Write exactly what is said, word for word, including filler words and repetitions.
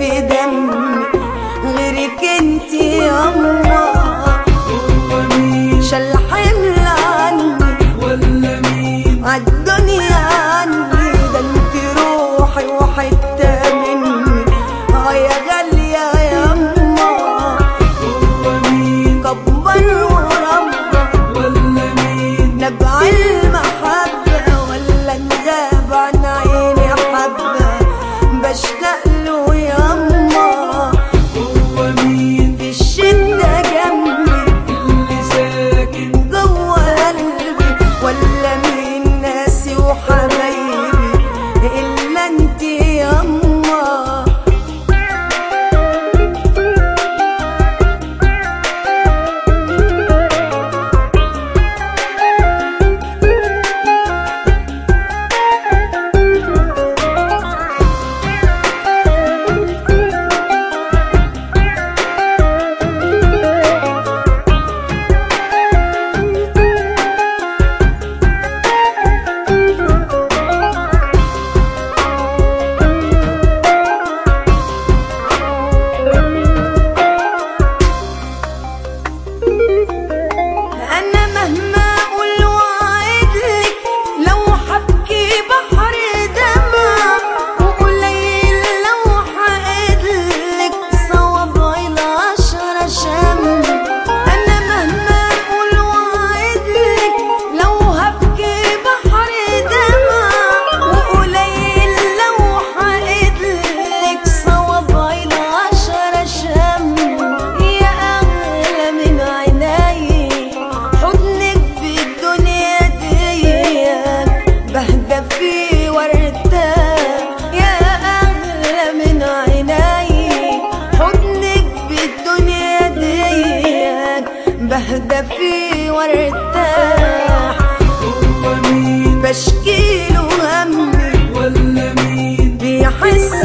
في دمي غيرك انت يما. هو مين شال حمل عني ولا مين عالدنيا عني؟ ده انت روحي وحتة مني اه يا غالية يما. هو مين كبر وربى ولا مين نبع المحبة ولا نغاب عن عيني حبة بشتاق له يما. هو مين في الشدة جنبي اللي ساكن جوه قلبي ولا مين ناسي وحبايبي إلا انت يما. أنا مهما أقول وأعدلك لو حبكي بحر دمع وقليل لو حقدلك صوابعي العشرة شمع. أنا مهما أقول وأعدلك لو هبكي بحر دمع وقليل لو حقدلك صوابعي العشرة شمع. يا أغلى من عيني حضنك بالدنيا ديك بهدى فيه وارتاح. يا أغلى من عيني حضنك بالدنيا ديك بهدى فيه وارتاح. هو مين بشكيله همي ولا مين بيحس